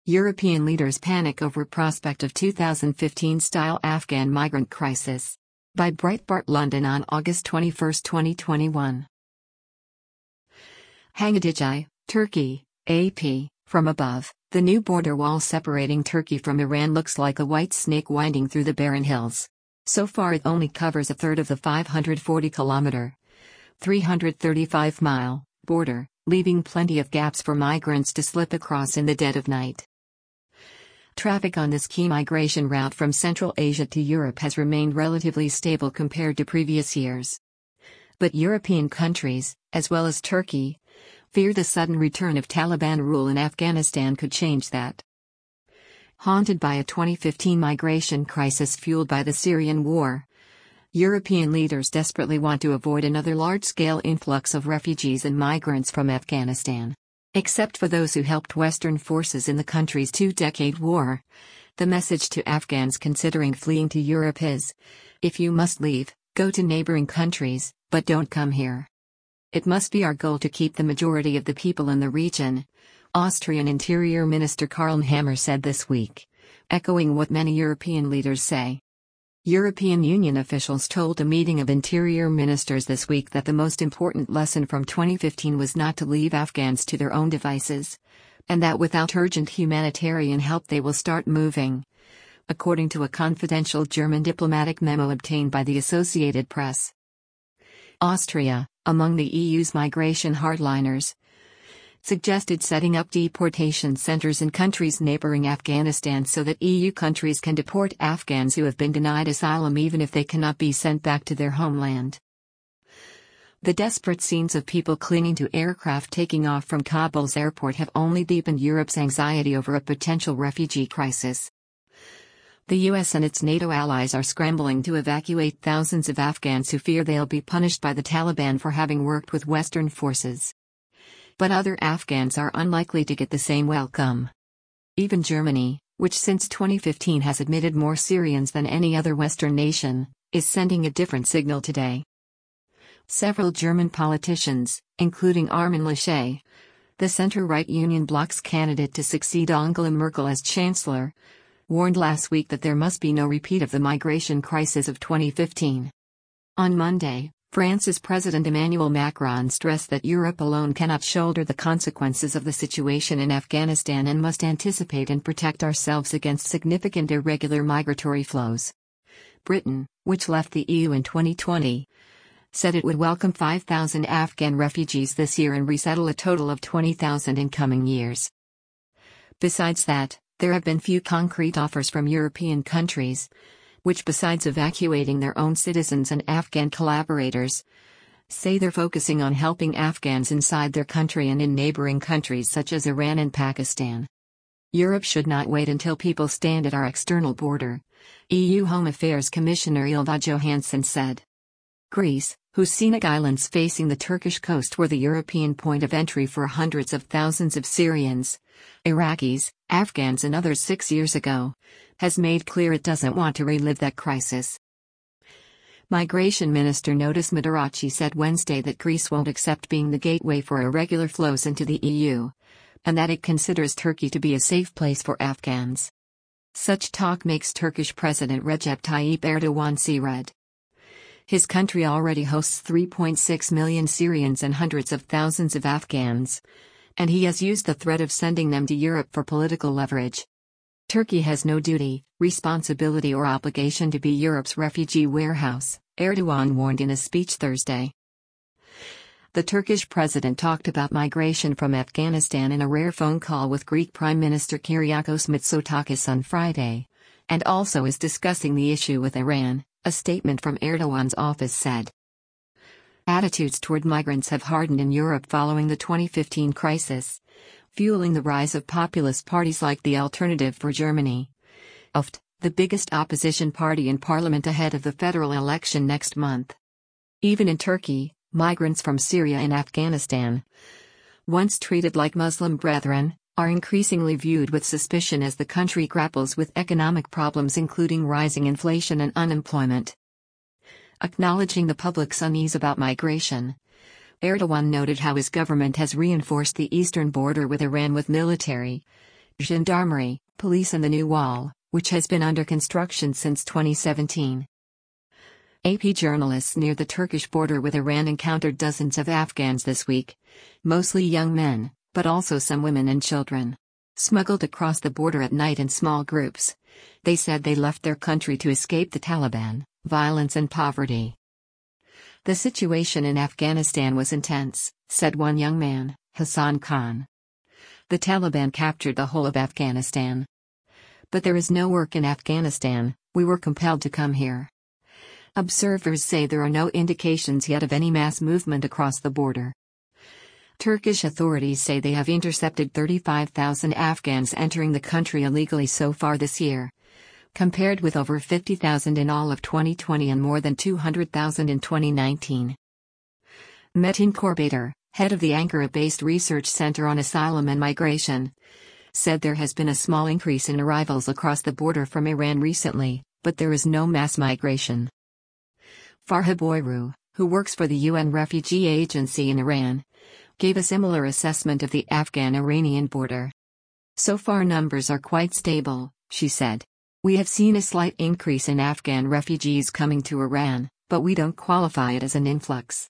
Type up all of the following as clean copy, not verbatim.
European leaders panic over prospect of 2015-style Afghan migrant crisis. By Breitbart London on August 21, 2021. Hangidijay, Turkey, AP, from above, the new border wall separating Turkey from Iran looks like a white snake winding through the barren hills. So far it only covers a third of the 540-kilometer, 335-mile, border, leaving plenty of gaps for migrants to slip across in the dead of night. Traffic on this key migration route from Central Asia to Europe has remained relatively stable compared to previous years. But European countries, as well as Turkey, fear the sudden return of Taliban rule in Afghanistan could change that. Haunted by a 2015 migration crisis fueled by the Syrian war, European leaders desperately want to avoid another large-scale influx of refugees and migrants from Afghanistan. Except for those who helped Western forces in the country's two-decade war, the message to Afghans considering fleeing to Europe is, if you must leave, go to neighboring countries, but don't come here. It must be our goal to keep the majority of the people in the region, Austrian Interior Minister Karl Nehammer said this week, echoing what many European leaders say. European Union officials told a meeting of interior ministers this week that the most important lesson from 2015 was not to leave Afghans to their own devices, and that without urgent humanitarian help they will start moving, according to a confidential German diplomatic memo obtained by the Associated Press. Austria, among the EU's migration hardliners, suggested setting up deportation centers in countries neighboring Afghanistan so that EU countries can deport Afghans who have been denied asylum even if they cannot be sent back to their homeland. The desperate scenes of people clinging to aircraft taking off from Kabul's airport have only deepened Europe's anxiety over a potential refugee crisis. The US and its NATO allies are scrambling to evacuate thousands of Afghans who fear they'll be punished by the Taliban for having worked with Western forces. But other Afghans are unlikely to get the same welcome. Even Germany, which since 2015 has admitted more Syrians than any other Western nation, is sending a different signal today. Several German politicians, including Armin Laschet, the center-right Union Bloc's candidate to succeed Angela Merkel as chancellor, warned last week that there must be no repeat of the migration crisis of 2015. On Monday, France's President Emmanuel Macron stressed that Europe alone cannot shoulder the consequences of the situation in Afghanistan and must anticipate and protect ourselves against significant irregular migratory flows. Britain, which left the EU in 2020, said it would welcome 5,000 Afghan refugees this year and resettle a total of 20,000 in coming years. Besides that, there have been few concrete offers from European countries, which besides evacuating their own citizens and Afghan collaborators, say they're focusing on helping Afghans inside their country and in neighboring countries such as Iran and Pakistan. Europe should not wait until people stand at our external border, EU Home Affairs Commissioner Ylva Johansson said. Greece, whose scenic islands facing the Turkish coast were the European point of entry for hundreds of thousands of Syrians, Iraqis, Afghans and others 6 years ago, has made clear it doesn't want to relive that crisis. Migration Minister Notis Matarazzi said Wednesday that Greece won't accept being the gateway for irregular flows into the EU, and that it considers Turkey to be a safe place for Afghans. Such talk makes Turkish President Recep Tayyip Erdogan see red. His country already hosts 3.6 million Syrians and hundreds of thousands of Afghans, and he has used the threat of sending them to Europe for political leverage. Turkey has no duty, responsibility or obligation to be Europe's refugee warehouse, Erdogan warned in a speech Thursday. The Turkish president talked about migration from Afghanistan in a rare phone call with Greek Prime Minister Kyriakos Mitsotakis on Friday, and also is discussing the issue with Iran, a statement from Erdogan's office said. Attitudes toward migrants have hardened in Europe following the 2015 crisis, fueling the rise of populist parties like the Alternative for Germany, AfD, the biggest opposition party in parliament ahead of the federal election next month. Even in Turkey, migrants from Syria and Afghanistan, once treated like Muslim brethren, are increasingly viewed with suspicion as the country grapples with economic problems including rising inflation and unemployment. Acknowledging the public's unease about migration, Erdogan noted how his government has reinforced the eastern border with Iran with military, gendarmerie, police and the new wall, which has been under construction since 2017. AP journalists near the Turkish border with Iran encountered dozens of Afghans this week, mostly young men, but also some women and children. Smuggled across the border at night in small groups. They said they left their country to escape the Taliban, violence and poverty. The situation in Afghanistan was intense, said one young man, Hassan Khan. The Taliban captured the whole of Afghanistan. But there is no work in Afghanistan, we were compelled to come here. Observers say there are no indications yet of any mass movement across the border. Turkish authorities say they have intercepted 35,000 Afghans entering the country illegally so far this year, compared with over 50,000 in all of 2020 and more than 200,000 in 2019. Metin Korbater, head of the Ankara-based Research Center on Asylum and Migration, said there has been a small increase in arrivals across the border from Iran recently, but there is no mass migration. Farha Boyru, who works for the UN Refugee Agency in Iran, gave a similar assessment of the Afghan-Iranian border. So far numbers are quite stable, she said. We have seen a slight increase in Afghan refugees coming to Iran, but we don't qualify it as an influx.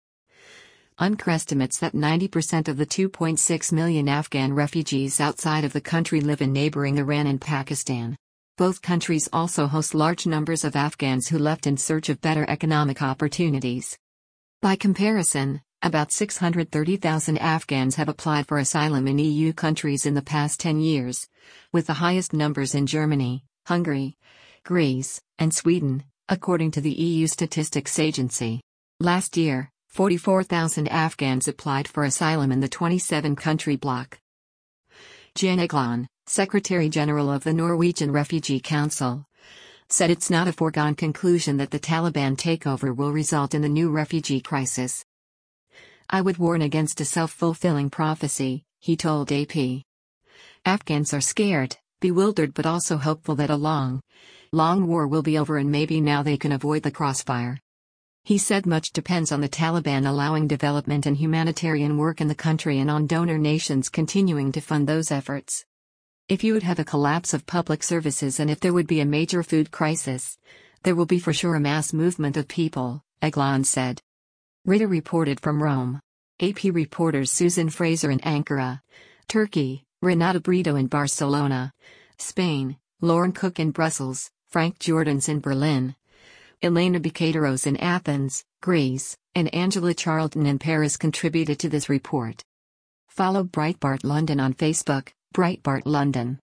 UNRWA estimates that 90% of the 2.6 million Afghan refugees outside of the country live in neighboring Iran and Pakistan. Both countries also host large numbers of Afghans who left in search of better economic opportunities. By comparison, about 630,000 Afghans have applied for asylum in EU countries in the past 10 years, with the highest numbers in Germany, Hungary, Greece, and Sweden, according to the EU Statistics Agency. Last year, 44,000 Afghans applied for asylum in the 27-country bloc. Jan Egeland, Secretary-General of the Norwegian Refugee Council, said it's not a foregone conclusion that the Taliban takeover will result in the new refugee crisis. I would warn against a self-fulfilling prophecy, he told AP. Afghans are scared, bewildered but also hopeful that a long war will be over and maybe now they can avoid the crossfire. He said much depends on the Taliban allowing development and humanitarian work in the country and on donor nations continuing to fund those efforts. If you would have a collapse of public services and if there would be a major food crisis, there will be for sure a mass movement of people, Egeland said. Rita reported from Rome. AP reporters Susan Fraser in Ankara, Turkey, Renata Brito in Barcelona, Spain, Lauren Cook in Brussels, Frank Jordans in Berlin, Elena Bikateros in Athens, Greece, and Angela Charlton in Paris contributed to this report. Follow Breitbart London on Facebook, Breitbart London.